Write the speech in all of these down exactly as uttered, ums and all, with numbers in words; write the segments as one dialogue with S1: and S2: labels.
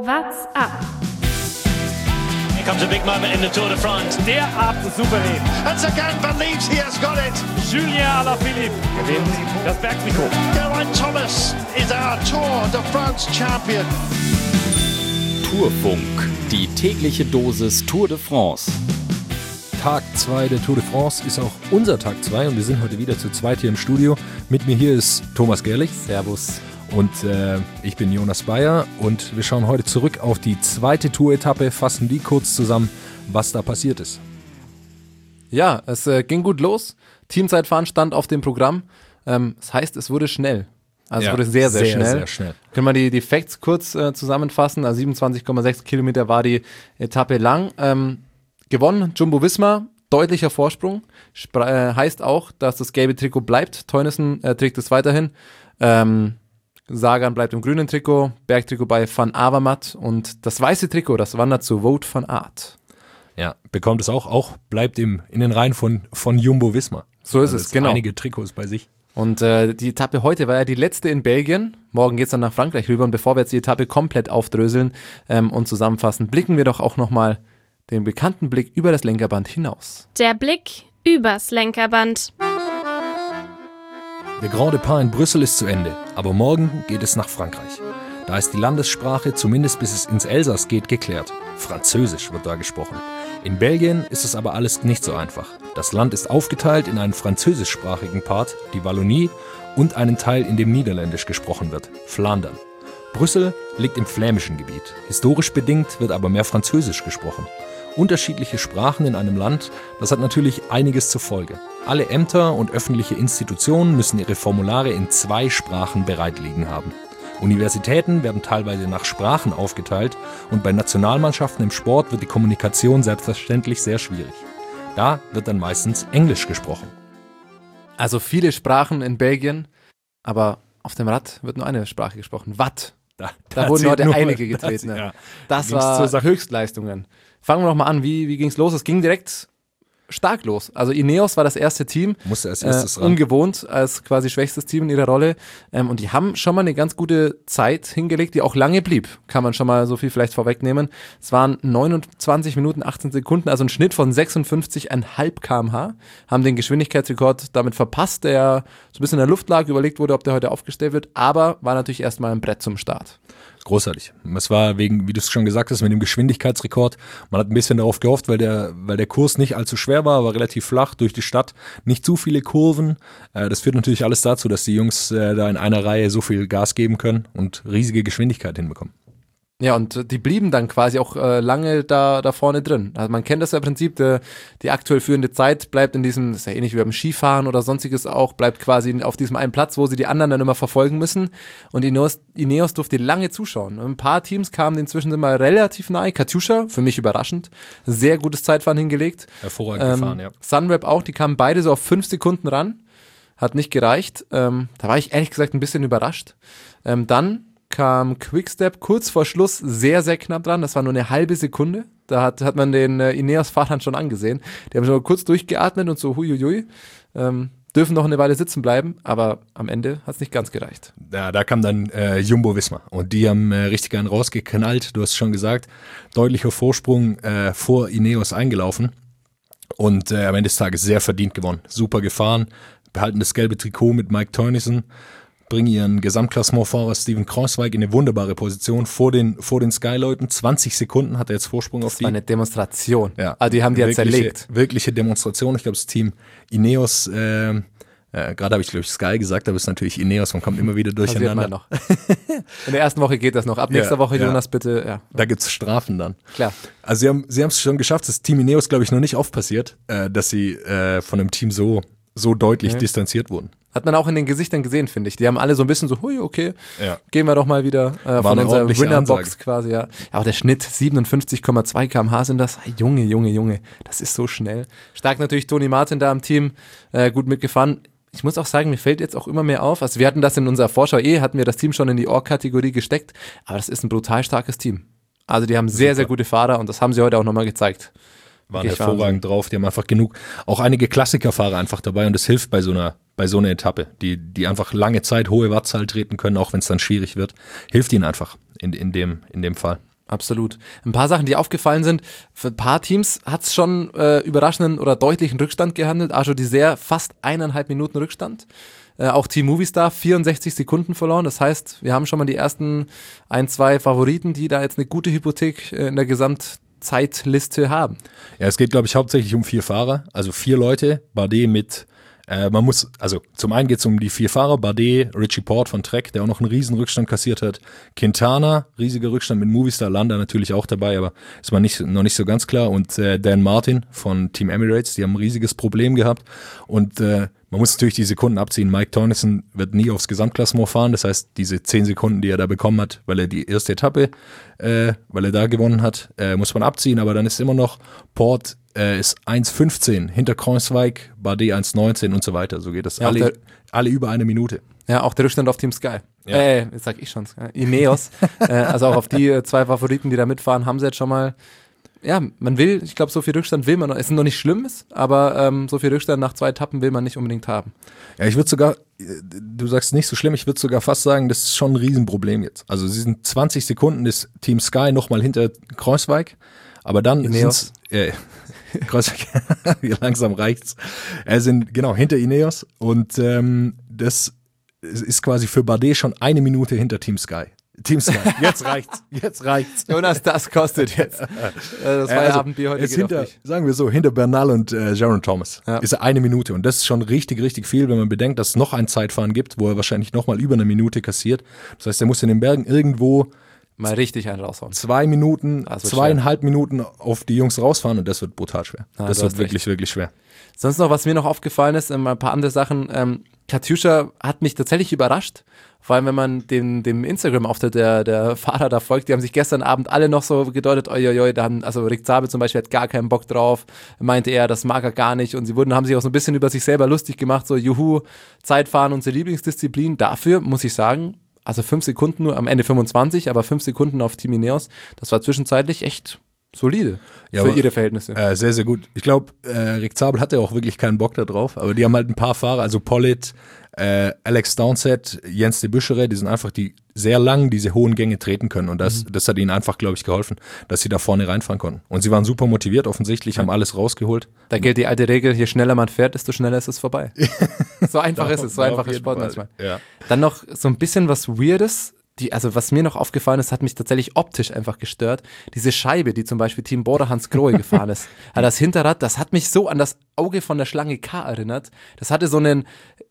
S1: What's up?
S2: Here comes a big moment in the Tour de France.
S3: Derart souverän.
S4: And Sagan believes he has got it.
S3: Julien Alaphilippe gewinnt das Bergtrikot.
S4: Geraint Thomas is our Tour de France champion.
S5: Tourfunk, die tägliche Dosis Tour de France.
S6: Tag zwei der Tour de France ist auch unser Tag zwei und wir sind heute wieder zu zweit hier im Studio. Mit mir hier ist Thomas Gerlich.
S5: Servus.
S6: Und äh, ich bin Jonas Bayer und wir schauen heute zurück auf die zweite Tour-Etappe, fassen die kurz zusammen, was da passiert ist.
S7: Ja, es äh, ging gut los. Teamzeitfahren stand auf dem Programm. Ähm, das heißt, es wurde schnell. Also
S6: Ja,
S7: es wurde sehr, sehr,
S6: sehr,
S7: schnell.
S6: sehr schnell.
S7: Können wir die, die Facts kurz äh, zusammenfassen? Also siebenundzwanzig Komma sechs Kilometer war die Etappe lang. Ähm, gewonnen Jumbo-Visma, deutlicher Vorsprung. Spra- äh, heißt auch, dass das gelbe Trikot bleibt. Teunissen äh, trägt es weiterhin. Ähm, Sagan bleibt im grünen Trikot, Bergtrikot bei Van Avermaet und das weiße Trikot, das wandert zu Wout van Aert.
S6: Ja, bekommt es auch, auch bleibt im, in den Reihen von, von Jumbo-Visma.
S7: So ist
S6: Also
S7: es,
S6: jetzt
S7: genau.
S6: Einige Trikots bei sich.
S7: Und äh, die Etappe heute war ja die letzte in Belgien. Morgen geht's dann nach Frankreich rüber. Und bevor wir jetzt die Etappe komplett aufdröseln ähm, und zusammenfassen, blicken wir doch auch nochmal den bekannten Blick über das Lenkerband hinaus.
S1: Der Blick übers Lenkerband.
S6: Der Grand Départ in Brüssel ist zu Ende, aber morgen geht es nach Frankreich. Da ist die Landessprache, zumindest bis es ins Elsass geht, geklärt. Französisch wird da gesprochen. In Belgien ist es aber alles nicht so einfach. Das Land ist aufgeteilt in einen französischsprachigen Part, die Wallonie, und einen Teil, in dem Niederländisch gesprochen wird, Flandern. Brüssel liegt im flämischen Gebiet. Historisch bedingt wird aber mehr Französisch gesprochen. Unterschiedliche Sprachen in einem Land, das hat natürlich einiges zur Folge. Alle Ämter und öffentliche Institutionen müssen ihre Formulare in zwei Sprachen bereit liegen haben. Universitäten werden teilweise nach Sprachen aufgeteilt und bei Nationalmannschaften im Sport wird die Kommunikation selbstverständlich sehr schwierig. Da wird dann meistens Englisch gesprochen.
S7: Also viele Sprachen in Belgien, aber auf dem Rad wird nur eine Sprache gesprochen. Watt.
S6: Da,
S7: Da wurden heute
S6: nur-
S7: einige getreten.
S6: Das,
S7: ne?
S6: ja.
S7: Das
S6: Ging's zur
S7: war
S6: Sache.
S7: Höchstleistungen. Fangen wir noch mal an, wie, wie ging es los? Es ging direkt stark los. Also Ineos war das erste Team.
S6: Musste als
S7: Äh,
S6: erstes ran.
S7: ungewohnt als quasi schwächstes Team in ihrer Rolle. Ähm, und die haben schon mal eine ganz gute Zeit hingelegt, die auch lange blieb. Kann man schon mal so viel vielleicht vorwegnehmen. Es waren neunundzwanzig Minuten, achtzehn Sekunden, also ein Schnitt von sechsundfünfzig Komma fünf Kilometer pro Stunde. Haben den Geschwindigkeitsrekord damit verpasst, der so ein bisschen in der Luft lag, überlegt wurde, ob der heute aufgestellt wird. Aber war natürlich erstmal ein Brett zum Start.
S6: Großartig. Es war wegen, wie du es schon gesagt hast, mit dem Geschwindigkeitsrekord. Man hat ein bisschen darauf gehofft, weil der, weil der Kurs nicht allzu schwer war, aber relativ flach durch die Stadt. Nicht zu viele Kurven. Äh, das führt natürlich alles dazu, dass die Jungs äh, da in einer Reihe so viel Gas geben können und riesige Geschwindigkeit hinbekommen.
S7: Ja, und die blieben dann quasi auch äh, lange da, da vorne drin. Also man kennt das ja im Prinzip, de, die aktuell führende Zeit bleibt in diesem, das ist ja ähnlich wie beim Skifahren oder sonstiges auch, bleibt quasi auf diesem einen Platz, wo sie die anderen dann immer verfolgen müssen. Und Ineos, Ineos durfte lange zuschauen. Ein paar Teams kamen inzwischen immer relativ nahe. Katusha, für mich überraschend, sehr gutes Zeitfahren hingelegt.
S6: Hervorragend
S7: Ähm,
S6: gefahren, ja.
S7: Sunweb auch, die kamen beide so auf fünf Sekunden ran. Hat nicht gereicht. Ähm, da war ich ehrlich gesagt ein bisschen überrascht. Ähm, dann kam Quickstep kurz vor Schluss sehr, sehr knapp dran. Das war nur eine halbe Sekunde. Da hat, hat man den äh, Ineos-Fahrern schon angesehen. Die haben schon mal kurz durchgeatmet und so huiuiui. Ähm, dürfen noch eine Weile sitzen bleiben, aber am Ende hat es nicht ganz gereicht.
S6: Ja, da kam dann äh, Jumbo-Visma und die haben äh, richtig einen rausgeknallt. Du hast es schon gesagt, deutlicher Vorsprung äh, vor Ineos eingelaufen und äh, am Ende des Tages sehr verdient gewonnen. Super gefahren, behalten das gelbe Trikot mit Mike Teunissen, bringen ihren Gesamtklassementfahrer Steven Kruijswijk in eine wunderbare Position vor den, vor den Sky-Leuten. zwanzig Sekunden hat er jetzt Vorsprung auf
S7: Das
S6: die.
S7: war eine Demonstration.
S6: Ja,
S7: Also die haben die ja
S6: wirkliche,
S7: zerlegt.
S6: Wirkliche Demonstration. Ich glaube, das Team Ineos, äh, äh, gerade habe ich, glaube ich, Sky gesagt, aber es ist natürlich Ineos, man kommt immer wieder
S7: Passiert
S6: durcheinander.
S7: mal noch. In der ersten Woche geht das noch. Ab nächster
S6: Ja,
S7: Woche,
S6: ja.
S7: Jonas, bitte. Ja,
S6: Da gibt's Strafen dann.
S7: klar.
S6: Also sie haben sie haben es schon geschafft, das Team Ineos, glaube ich, noch nicht oft passiert, äh, dass sie äh, von einem Team so, so deutlich
S7: Nee.
S6: distanziert wurden.
S7: Hat man auch in den Gesichtern gesehen, finde ich. Die haben alle so ein bisschen so, hui, okay,
S6: Ja.
S7: gehen wir doch mal wieder äh, von
S6: eine
S7: unserer
S6: ordentliche
S7: Winnerbox
S6: Ansage.
S7: quasi, ja. Ja, auch der Schnitt, siebenundfünfzig Komma zwei Kilometer pro Stunde sind das. Junge, Junge, Junge, das ist so schnell. Stark natürlich Toni Martin da am Team, äh, gut mitgefahren. Ich muss auch sagen, mir fällt jetzt auch immer mehr auf, also wir hatten das in unserer Vorschau eh, hatten wir das Team schon in die Org-Kategorie gesteckt, aber das ist ein brutal starkes Team. Also die haben sehr, sehr gute Fahrer und das haben sie heute auch nochmal gezeigt.
S6: Waren
S7: Wirklich
S6: hervorragend drauf, die haben einfach genug, auch einige Klassikerfahrer einfach dabei und das hilft bei so einer, bei so einer Etappe, die, die einfach lange Zeit hohe Wattzahl treten können, auch wenn es dann schwierig wird, hilft ihnen einfach in, in, dem, in dem Fall.
S7: Absolut. Ein paar Sachen, die aufgefallen sind, für ein paar Teams hat es schon äh, überraschenden oder deutlichen Rückstand gehandelt. Ajo Dessert fast eineinhalb Minuten Rückstand. Äh, auch Team Movistar vierundsechzig Sekunden verloren. Das heißt, wir haben schon mal die ersten ein, zwei Favoriten, die da jetzt eine gute Hypothek äh, in der Gesamtzeitliste haben.
S6: Ja, es geht, glaube ich, hauptsächlich um vier Fahrer. Also vier Leute. Bardet mit Äh, man muss, also zum einen geht es um die vier Fahrer, Bardet, Richie Porte von Trek, der auch noch einen riesen Rückstand kassiert hat, Quintana, riesiger Rückstand mit Movistar, Landa natürlich auch dabei, aber ist man nicht, noch nicht so ganz klar, und äh, Dan Martin von Team Emirates, die haben ein riesiges Problem gehabt, und äh, man muss natürlich die Sekunden abziehen. Mike Teunissen wird nie aufs Gesamtklassement fahren, das heißt, diese zehn Sekunden, die er da bekommen hat, weil er die erste Etappe, äh, weil er da gewonnen hat, äh, muss man abziehen, aber dann ist immer noch Porte äh, ist eins fünfzehn hinter Kreuzweig, Bardet eins neunzehn und so weiter. So geht das.
S7: Ja,
S6: alle,
S7: der,
S6: alle über eine Minute.
S7: Ja, auch der Rückstand auf Team Sky.
S6: Ja.
S7: Äh, jetzt sag ich schon, Ineos. äh, also auch auf die äh, zwei Favoriten, die da mitfahren, haben sie jetzt schon mal. Ja, man will, ich glaube, so viel Rückstand will man noch. Es ist noch nicht schlimm, aber ähm, so viel Rückstand nach zwei Etappen will man nicht unbedingt haben.
S6: Ja, ich würde sogar, du sagst nicht so schlimm, ich würde sogar fast sagen, das ist schon ein Riesenproblem jetzt. Also sie sind zwanzig Sekunden des Team Sky nochmal hinter Kreuzweig, aber dann
S7: Ineos.
S6: Äh, Kreuzweig, wie langsam reicht's. Er sind genau hinter Ineos, und ähm, das ist quasi für Bardet schon eine Minute hinter Team Sky. Team Sky, jetzt reicht's, jetzt reicht's.
S7: Jonas, das kostet jetzt. Äh, das Feierabendbier
S6: also,
S7: heute geht
S6: hinter,
S7: auf dich.
S6: sagen wir so, hinter Bernal und äh, Jaron Thomas
S7: ja.
S6: ist er eine Minute, und das ist schon richtig, richtig viel, wenn man bedenkt, dass es noch ein Zeitfahren gibt, wo er wahrscheinlich nochmal über eine Minute kassiert. Das heißt, er muss in den Bergen irgendwo
S7: mal richtig einen raushauen.
S6: Zwei Minuten, zweieinhalb
S7: schwer.
S6: Minuten auf die Jungs rausfahren, und das wird brutal schwer.
S7: Ah,
S6: das wird wirklich, recht. wirklich schwer.
S7: Sonst noch, was mir noch aufgefallen ist, ein paar andere Sachen. Ähm, Katusha hat mich tatsächlich überrascht, vor allem wenn man dem, dem Instagram-Auftritt der, der Fahrer da folgt. Die haben sich gestern Abend alle noch so gedeutet, oi, oi, oi, da haben, also Rick Zabel zum Beispiel hat gar keinen Bock drauf, meinte er, das mag er gar nicht, und sie wurden, haben sich auch so ein bisschen über sich selber lustig gemacht, so juhu, Zeitfahren, unsere Lieblingsdisziplin. Dafür muss ich sagen, also fünf Sekunden nur, am Ende fünfundzwanzig, aber fünf Sekunden auf Team Ineos, das war zwischenzeitlich echt solide
S6: ja,
S7: für
S6: aber,
S7: ihre Verhältnisse.
S6: Äh, sehr, sehr gut. Ich glaube, äh, Rick Zabel hatte auch wirklich keinen Bock da drauf, aber die haben halt ein paar Fahrer, also Pollitt, äh, Alex Downsett, Jens de Buschere, die sind einfach, die sehr lang diese hohen Gänge treten können, und das, mhm. das hat ihnen einfach, glaube ich, geholfen, dass sie da vorne reinfahren konnten. Und sie waren super motiviert, offensichtlich, haben alles rausgeholt.
S7: Da gilt die alte Regel, je schneller man fährt, desto schneller ist es vorbei. So einfach ist es, so einfach ist Sport manchmal.
S6: Ja.
S7: Dann noch so ein bisschen was Weirdes. Die, also was mir noch aufgefallen ist, hat mich tatsächlich optisch einfach gestört. Diese Scheibe, die zum Beispiel Team Bora Hans Grohe gefahren ist. Also das Hinterrad, das hat mich so an das Auge von der Schlange K erinnert. Das hatte so einen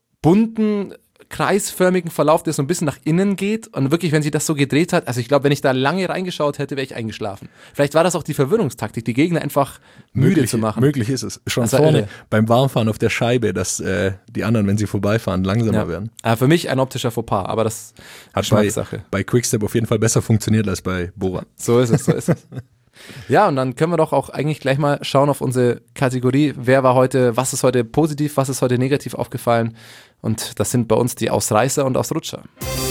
S7: bunten, kreisförmigen Verlauf, der so ein bisschen nach innen geht, und wirklich, wenn sie das so gedreht hat, also ich glaube, wenn ich da lange reingeschaut hätte, wäre ich eingeschlafen. Vielleicht war das auch die Verwirrungstaktik, die Gegner einfach müde
S6: möglich,
S7: zu machen.
S6: Möglich ist es. Schon
S7: das
S6: vorne
S7: irre.
S6: beim Warmfahren auf der Scheibe, dass äh, die anderen, wenn sie vorbeifahren, langsamer
S7: ja.
S6: werden.
S7: Äh, für mich ein optischer Fauxpas, aber das
S6: hat bei, bei Quickstep auf jeden Fall besser funktioniert als bei Bora.
S7: So ist es, so ist es. Ja, und dann können wir doch auch eigentlich gleich mal schauen auf unsere Kategorie. Wer war heute, was ist heute positiv, was ist heute negativ aufgefallen? Und das sind bei uns die Ausreißer und Ausrutscher.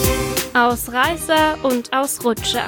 S1: Ausreißer und Ausrutscher.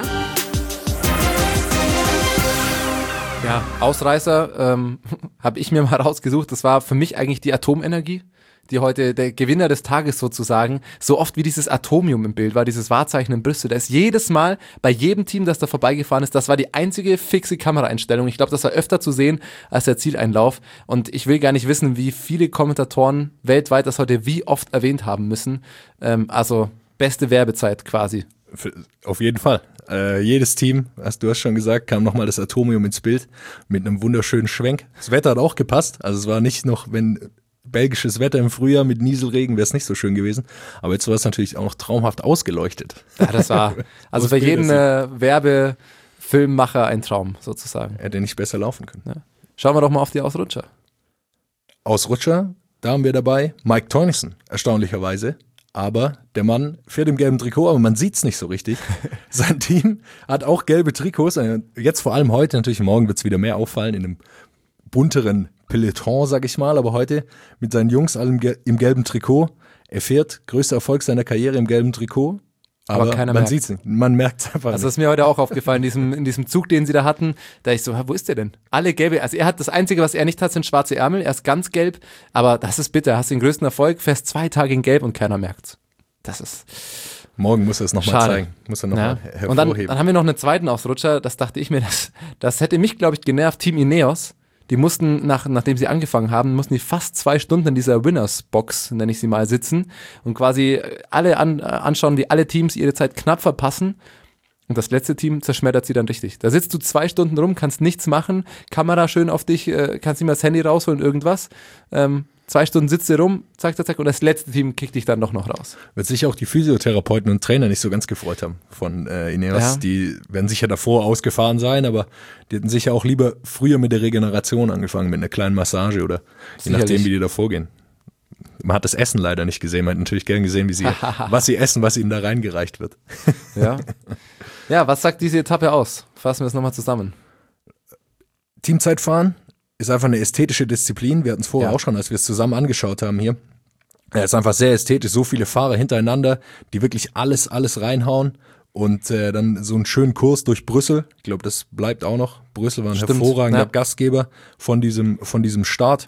S7: Ja, Ausreißer ähm, habe ich mir mal rausgesucht. Das war für mich eigentlich die Atomenergie, die heute der Gewinner des Tages sozusagen, so oft wie dieses Atomium im Bild war, dieses Wahrzeichen in Brüssel. Da ist jedes Mal bei jedem Team, das da vorbeigefahren ist, das war die einzige fixe Kameraeinstellung. Ich glaube, das war öfter zu sehen als der Zieleinlauf. Und ich will gar nicht wissen, wie viele Kommentatoren weltweit das heute wie oft erwähnt haben müssen. Ähm, also beste Werbezeit quasi.
S6: Für, auf jeden Fall. Äh, jedes Team, hast du hast schon gesagt, kam nochmal das Atomium ins Bild mit einem wunderschönen Schwenk. Das Wetter hat auch gepasst. Also es war nicht noch, wenn belgisches Wetter im Frühjahr mit Nieselregen, wäre es nicht so schön gewesen. Aber jetzt war es natürlich auch noch traumhaft ausgeleuchtet.
S7: Ja, das war also für jeden äh, Werbefilmmacher ein Traum sozusagen.
S6: Hätte nicht besser laufen können.
S7: Ja. Schauen wir doch mal auf die Ausrutscher.
S6: Ausrutscher, da haben wir dabei Mike Teunissen, erstaunlicherweise. Aber der Mann fährt im gelben Trikot, aber man sieht es nicht so richtig. Sein Team hat auch gelbe Trikots. Jetzt vor allem heute, natürlich morgen wird es wieder mehr auffallen, in einem bunteren Peloton, sag ich mal, aber heute mit seinen Jungs allem im gelben Trikot. Er fährt, größter Erfolg seiner Karriere im gelben Trikot. Aber, aber keiner man sieht es nicht. Man merkt es einfach
S7: also
S6: nicht.
S7: Das ist mir heute auch aufgefallen, in diesem, in diesem Zug, den sie da hatten. Da ich so, wo ist der denn? Alle gelbe. Also er hat, das Einzige, was er nicht hat, sind schwarze Ärmel. Er ist ganz gelb. Aber das ist bitter. Hast den größten Erfolg, fährst zwei Tage in gelb und keiner merkt's. das ist
S6: Morgen muss er es nochmal zeigen. Muss er nochmal
S7: ja.
S6: hervorheben.
S7: Und dann, dann haben wir noch einen zweiten Ausrutscher, das dachte ich mir, das, das hätte mich, glaube ich, genervt. Team Ineos, die mussten, nach, nachdem sie angefangen haben, mussten die fast zwei Stunden in dieser Winners-Box, nenne ich sie mal, sitzen und quasi alle an, anschauen, wie alle Teams ihre Zeit knapp verpassen. Und das letzte Team zerschmettert sie dann richtig. Da sitzt du zwei Stunden rum, kannst nichts machen, Kamera schön auf dich, äh, kannst nicht mal das Handy rausholen, irgendwas. Ähm, zwei Stunden sitzt du rum, zack, zack, zack, und das letzte Team kickt dich dann doch noch raus.
S6: Wird sich auch die Physiotherapeuten und Trainer nicht so ganz gefreut haben von äh, Ineos. Ja. Die werden sicher davor ausgefahren sein, aber die hätten sicher auch lieber früher mit der Regeneration angefangen, mit einer kleinen Massage oder je nachdem, wie die da vorgehen. Man hat das Essen leider nicht gesehen, man hat natürlich gern gesehen, wie sie, was sie essen, was ihnen da reingereicht wird.
S7: Ja. Ja, was sagt diese Etappe aus? Fassen wir es nochmal zusammen.
S6: Teamzeitfahren ist einfach eine ästhetische Disziplin. Wir hatten es vorher
S7: Ja.
S6: auch schon, als wir es zusammen angeschaut haben hier. Es ist einfach sehr ästhetisch, so viele Fahrer hintereinander, die wirklich alles, alles reinhauen und äh, dann so einen schönen Kurs durch Brüssel. Ich glaube, das bleibt auch noch. Brüssel war ein
S7: Stimmt,
S6: hervorragender
S7: ja.
S6: Gastgeber von diesem, von diesem Start.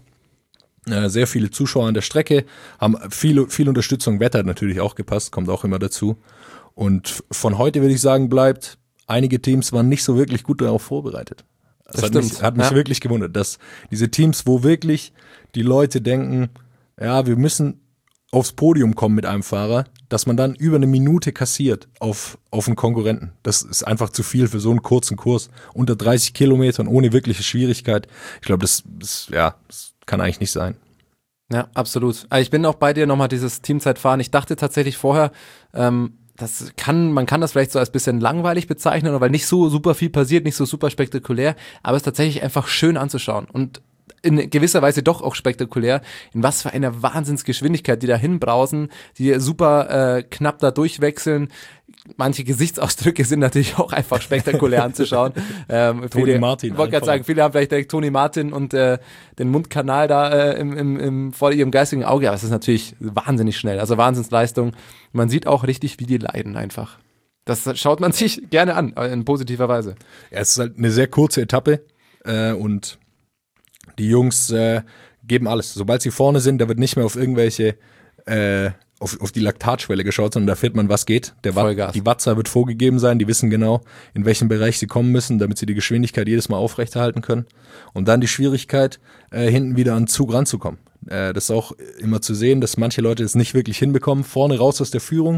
S6: Äh, sehr viele Zuschauer an der Strecke, haben viel, viel Unterstützung. Wetter hat natürlich auch gepasst, kommt auch immer dazu. Und von heute würde ich sagen, bleibt, einige Teams waren nicht so wirklich gut darauf vorbereitet. Das,
S7: Das
S6: hat
S7: stimmt.
S6: mich, hat mich
S7: Ja.
S6: wirklich gewundert, dass diese Teams, wo wirklich die Leute denken, ja, wir müssen aufs Podium kommen mit einem Fahrer, dass man dann über eine Minute kassiert auf, auf einen Konkurrenten. Das ist einfach zu viel für so einen kurzen Kurs. Unter dreißig Kilometern ohne wirkliche Schwierigkeit. Ich glaube, das, das, ja, das kann eigentlich nicht sein.
S7: Ja, absolut. Also ich bin auch bei dir nochmal dieses Teamzeitfahren. Ich dachte tatsächlich vorher, ähm, das kann, man kann das vielleicht so als bisschen langweilig bezeichnen, weil nicht so super viel passiert, nicht so super spektakulär, aber es ist tatsächlich einfach schön anzuschauen und in gewisser Weise doch auch spektakulär, in was für einer Wahnsinnsgeschwindigkeit die da hinbrausen, die super äh, knapp da durchwechseln. Manche Gesichtsausdrücke sind natürlich auch einfach spektakulär anzuschauen. Ähm,
S6: Toni
S7: viele,
S6: Martin
S7: Ich wollte gerade
S6: einfach.
S7: sagen, viele haben vielleicht direkt Toni Martin und äh, den Mundkanal da äh, im, im, im, vor ihrem geistigen Auge, aber es ist natürlich wahnsinnig schnell, also Wahnsinnsleistung. Man sieht auch richtig, wie die leiden einfach. Das schaut man sich gerne an, in positiver Weise.
S6: Ja, es ist halt eine sehr kurze Etappe äh, und die Jungs äh, geben alles. Sobald sie vorne sind, da wird nicht mehr auf irgendwelche, äh, auf, auf die Laktatschwelle geschaut, sondern da fährt man, was geht. Der Watt,
S7: Vollgas.
S6: die Wattzahl wird vorgegeben sein, die wissen genau, in welchem Bereich sie kommen müssen, damit sie die Geschwindigkeit jedes Mal aufrechterhalten können. Und dann die Schwierigkeit, äh, hinten wieder an den Zug ranzukommen. Äh, das ist auch immer zu sehen, dass manche Leute es nicht wirklich hinbekommen, vorne raus aus der Führung,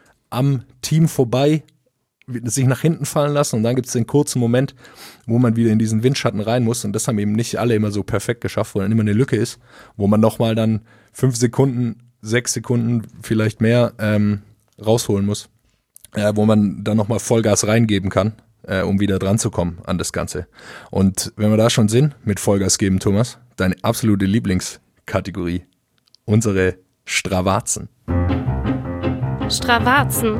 S6: am Team vorbei, sich nach hinten fallen lassen und dann gibt es den kurzen Moment, wo man wieder in diesen Windschatten rein muss und das haben eben nicht alle immer so perfekt geschafft, wo dann immer eine Lücke ist, wo man nochmal dann fünf Sekunden, sechs Sekunden, vielleicht mehr ähm, rausholen muss, äh, wo man dann nochmal Vollgas reingeben kann, äh, um wieder dran zu kommen an das Ganze. Und wenn wir da schon sind, mit Vollgas geben, Thomas, deine absolute Lieblingskategorie, unsere Stravazen.
S1: Stravazen.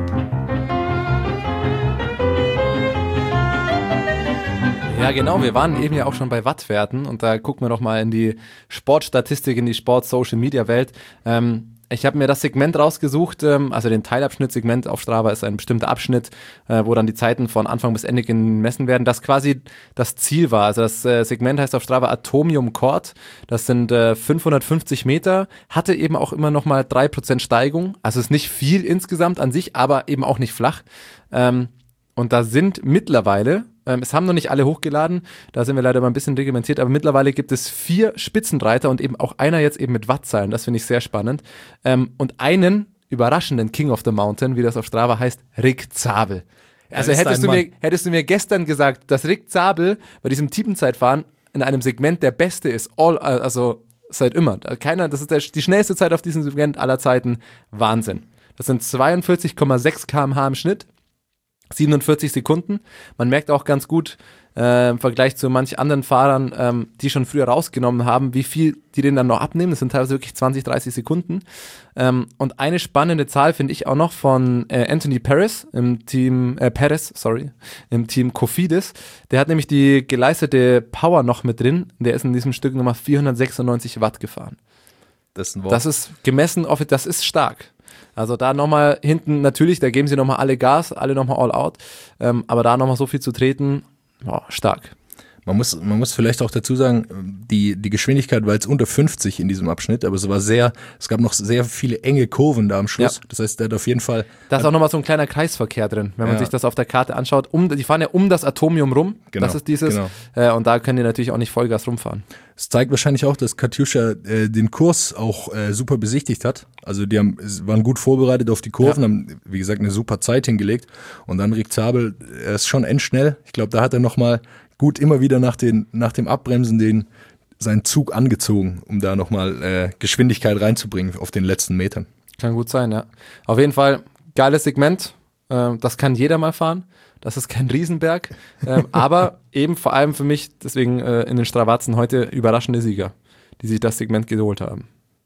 S7: Ja, genau, wir waren eben ja auch schon bei Wattwerten und da gucken wir doch mal in die Sportstatistik, in die Sport-Social-Media-Welt. Ähm, ich habe mir das Segment rausgesucht, ähm, also den Teilabschnitt-Segment auf Strava ist ein bestimmter Abschnitt, äh, wo dann die Zeiten von Anfang bis Ende gemessen werden, das quasi das Ziel war. Also das äh, Segment heißt auf Strava Atomium Court, das sind äh, fünfhundertfünfzig Meter, hatte eben auch immer noch mal drei Prozent Steigung, also ist nicht viel insgesamt an sich, aber eben auch nicht flach. Ähm, und da sind mittlerweile, ähm, es haben noch nicht alle hochgeladen, da sind wir leider mal ein bisschen reglementiert, aber mittlerweile gibt es vier Spitzenreiter und eben auch einer jetzt eben mit Wattzahlen, das finde ich sehr spannend. Ähm, und einen überraschenden King of the Mountain, wie das auf Strava heißt, Rick Zabel. Also
S6: ist
S7: hättest
S6: ein
S7: du,
S6: Mann.
S7: mir, hättest du mir gestern gesagt, dass Rick Zabel bei diesem Teamzeitfahren in einem Segment der Beste ist, all, also seit immer. Keiner, das ist der, die schnellste Zeit auf diesem Segment aller Zeiten, Wahnsinn. Das sind zweiundvierzig Komma sechs Kilometer pro Stunde im Schnitt. siebenundvierzig Sekunden. Man merkt auch ganz gut äh, im Vergleich zu manch anderen Fahrern, ähm, die schon früher rausgenommen haben, wie viel die den dann noch abnehmen. Das sind teilweise wirklich zwanzig, dreißig Sekunden. Ähm, und eine spannende Zahl finde ich auch noch von äh, Anthony Perez im Team, äh, Perez, sorry, im Team Cofidis. Der hat nämlich die geleistete Power noch mit drin. Der ist in diesem Stück Nummer vierhundertsechsundneunzig Watt gefahren.
S6: Das ist ein Wort.
S7: Das ist gemessen, auf, das ist stark. Also da nochmal hinten, natürlich, da geben sie nochmal alle Gas, alle nochmal all out, ähm, aber da nochmal so viel zu treten, boah, stark.
S6: Man muss, man muss vielleicht auch dazu sagen, die, die Geschwindigkeit war jetzt unter fünfzig in diesem Abschnitt, aber es war sehr, es gab noch sehr viele enge Kurven da am Schluss. Ja. Das heißt, der hat auf jeden Fall...
S7: Da ist auch nochmal so ein kleiner Kreisverkehr drin, wenn man
S6: ja.
S7: sich das auf der Karte anschaut. Um, die fahren ja um das Atomium rum,
S6: genau,
S7: das ist dieses,
S6: genau.
S7: äh, und da können die natürlich auch nicht Vollgas rumfahren.
S6: Es zeigt wahrscheinlich auch, dass Katusha äh, den Kurs auch äh, super besichtigt hat. Also die haben, waren gut vorbereitet auf die Kurven, ja. haben, wie gesagt, eine super Zeit hingelegt. Und dann Rick Zabel, er ist schon endschnell. Ich glaube, da hat er nochmal gut immer wieder nach, den, nach dem Abbremsen den, seinen Zug angezogen, um da nochmal äh, Geschwindigkeit reinzubringen auf den letzten Metern.
S7: Kann gut sein, ja. Auf jeden Fall geiles Segment. Äh, das kann jeder mal fahren. Das ist kein Riesenberg. ähm, aber eben vor allem für mich, deswegen äh, in den Stravazen heute überraschende Sieger, die sich das Segment geholt haben.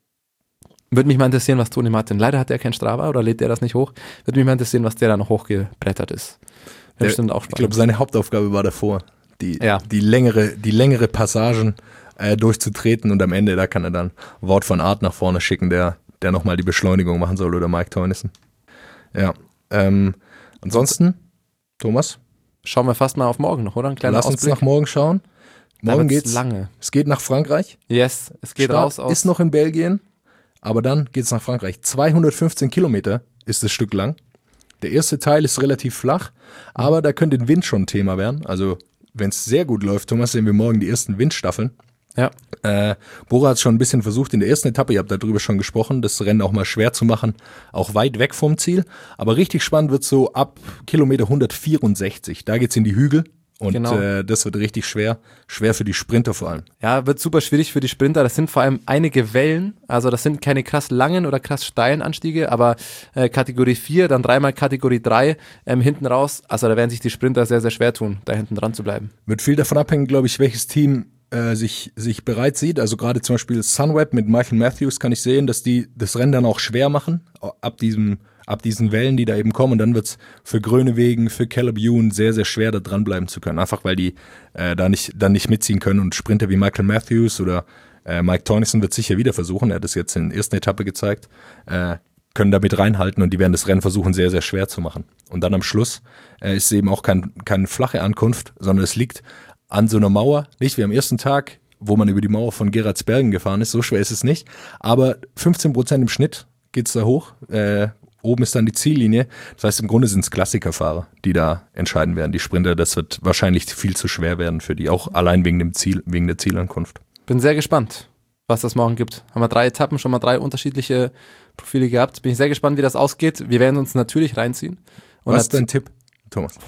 S7: Würde mich mal interessieren, was Toni Martin, leider hat er kein Strava oder lädt er das nicht hoch, würde mich mal interessieren, was der da noch hochgebrettert ist.
S6: Der,
S7: bestimmt auch spannend.
S6: Ich glaube, seine Hauptaufgabe war davor, die,
S7: ja.
S6: die, längere, die längere Passagen äh, durchzutreten und am Ende, da kann er dann Wout van Aert nach vorne schicken, der, der nochmal die Beschleunigung machen soll oder Mike Teunissen. Ja, ähm, ansonsten, Thomas?
S7: Schauen wir fast mal auf morgen noch, oder? Ein kleiner
S6: Lass uns
S7: Ausblick.
S6: nach morgen schauen. Morgen geht's
S7: lange.
S6: Es geht nach Frankreich.
S7: Yes, es geht
S6: Start
S7: raus aus.
S6: Ist noch in Belgien, aber dann geht's nach Frankreich. zweihundertfünfzehn Kilometer ist das Stück lang. Der erste Teil ist relativ flach, aber da könnte der Wind schon ein Thema werden. Also wenn es sehr gut läuft, Thomas, sehen wir morgen die ersten Windstaffeln.
S7: Ja.
S6: Äh, Bora hat schon ein bisschen versucht in der ersten Etappe, ihr habt darüber schon gesprochen, das Rennen auch mal schwer zu machen, auch weit weg vom Ziel. Aber richtig spannend wird so ab Kilometer hundertvierundsechzig. Da geht's in die Hügel und
S7: genau.
S6: äh, das wird richtig schwer, schwer für die Sprinter vor allem.
S7: Ja, wird super schwierig für die Sprinter. Das sind vor allem einige Wellen, also das sind keine krass langen oder krass steilen Anstiege, aber äh, Kategorie vier, dann dreimal Kategorie drei ähm, hinten raus. Also da werden sich die Sprinter sehr, sehr schwer tun, da hinten dran zu bleiben.
S6: Wird viel davon abhängen, glaube ich, welches Team äh, sich, sich bereit sieht. Also gerade zum Beispiel Sunweb mit Michael Matthews kann ich sehen, dass die das Rennen dann auch schwer machen, ab diesem ab diesen Wellen, die da eben kommen. Und dann wird's für Groenewegen, für Caleb Ewan sehr, sehr schwer, da dranbleiben zu können. Einfach weil die äh, da nicht dann nicht mitziehen können. Und Sprinter wie Michael Matthews oder äh, Mike Teunissen wird sicher wieder versuchen. Er hat das jetzt in der ersten Etappe gezeigt. Äh, können damit reinhalten und die werden das Rennen versuchen, sehr, sehr schwer zu machen. Und dann am Schluss äh, ist es eben auch kein, keine flache Ankunft, sondern es liegt an so einer Mauer, nicht wie am ersten Tag, wo man über die Mauer von Gerardsbergen gefahren ist. So schwer ist es nicht. Aber fünfzehn Prozent im Schnitt geht's da hoch. Äh, Oben ist dann die Ziellinie. Das heißt, im Grunde sind es Klassikerfahrer, die da entscheiden werden. Die Sprinter, das wird wahrscheinlich viel zu schwer werden für die, auch allein wegen dem Ziel, wegen der Zielankunft.
S7: Bin sehr gespannt, was das morgen gibt. Haben wir drei Etappen, schon mal drei unterschiedliche Profile gehabt. Bin ich sehr gespannt, wie das ausgeht. Wir werden uns natürlich reinziehen. Und
S6: was ist dein Tipp, Thomas?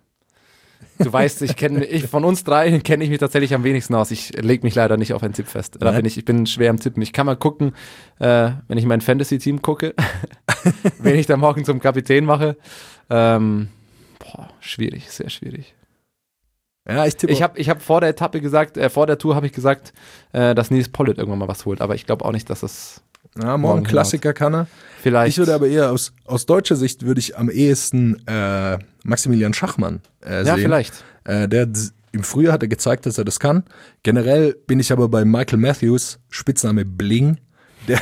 S7: Du weißt, ich kenne ich von uns drei kenne ich mich tatsächlich am wenigsten aus. Ich lege mich leider nicht auf einen Tipp fest. Da bin ich, ich bin schwer am Tippen. Ich kann mal gucken, äh, wenn ich mein Fantasy-Team gucke, wen ich da morgen zum Kapitän mache. Ähm, boah, schwierig, sehr schwierig.
S6: Ja, ich tippe.
S7: Ich habe ich hab vor der Etappe gesagt, äh, vor der Tour habe ich gesagt, äh, dass Nils Pollitt irgendwann mal was holt. Aber ich glaube auch nicht, dass das
S6: Ja, morgen
S7: morgen
S6: Klassiker
S7: hinaus.
S6: kann er.
S7: vielleicht.
S6: Ich würde aber eher aus, aus deutscher Sicht würde ich am ehesten äh, Maximilian Schachmann äh,
S7: ja,
S6: sehen.
S7: vielleicht.
S6: Äh, der im Frühjahr hat er gezeigt, dass er das kann. Generell bin ich aber bei Michael Matthews, Spitzname Bling. Der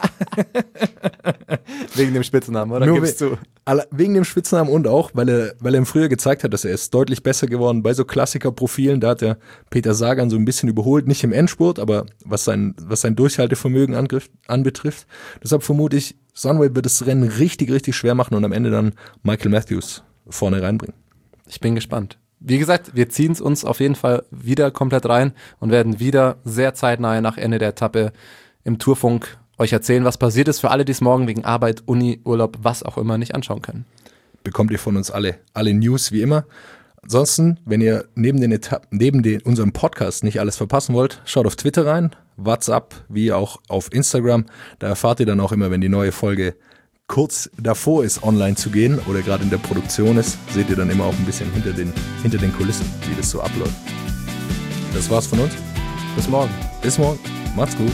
S7: Wegen dem Spitznamen, oder?
S6: Nur
S7: Gibst
S6: we-
S7: du?
S6: alle, wegen dem Spitznamen und auch, weil er, weil er im Frühjahr gezeigt hat, dass er ist deutlich besser geworden bei so Klassikerprofilen. Da hat er Peter Sagan so ein bisschen überholt, nicht im Endspurt, aber was sein, was sein Durchhaltevermögen angriff, anbetrifft. Deshalb vermute ich, Sunweb wird das Rennen richtig, richtig schwer machen und am Ende dann Michael Matthews vorne reinbringen.
S7: Ich bin gespannt. Wie gesagt, wir ziehen es uns auf jeden Fall wieder komplett rein und werden wieder sehr zeitnah nach Ende der Etappe im Tourfunk euch erzählen, was passiert ist, für alle, die es morgen wegen Arbeit, Uni, Urlaub, was auch immer nicht anschauen können.
S6: Bekommt ihr von uns alle, alle News wie immer. Ansonsten, wenn ihr neben den Etappen, neben den, unserem Podcast nicht alles verpassen wollt, schaut auf Twitter rein, WhatsApp, wie auch auf Instagram. Da erfahrt ihr dann auch immer, wenn die neue Folge kurz davor ist, online zu gehen oder gerade in der Produktion ist, seht ihr dann immer auch ein bisschen hinter den, hinter den Kulissen, wie das so abläuft. Das war's von uns.
S7: Bis morgen.
S6: Bis morgen. Macht's gut.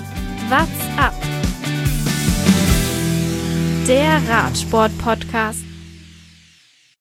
S1: What's up? Der Radsport-Podcast.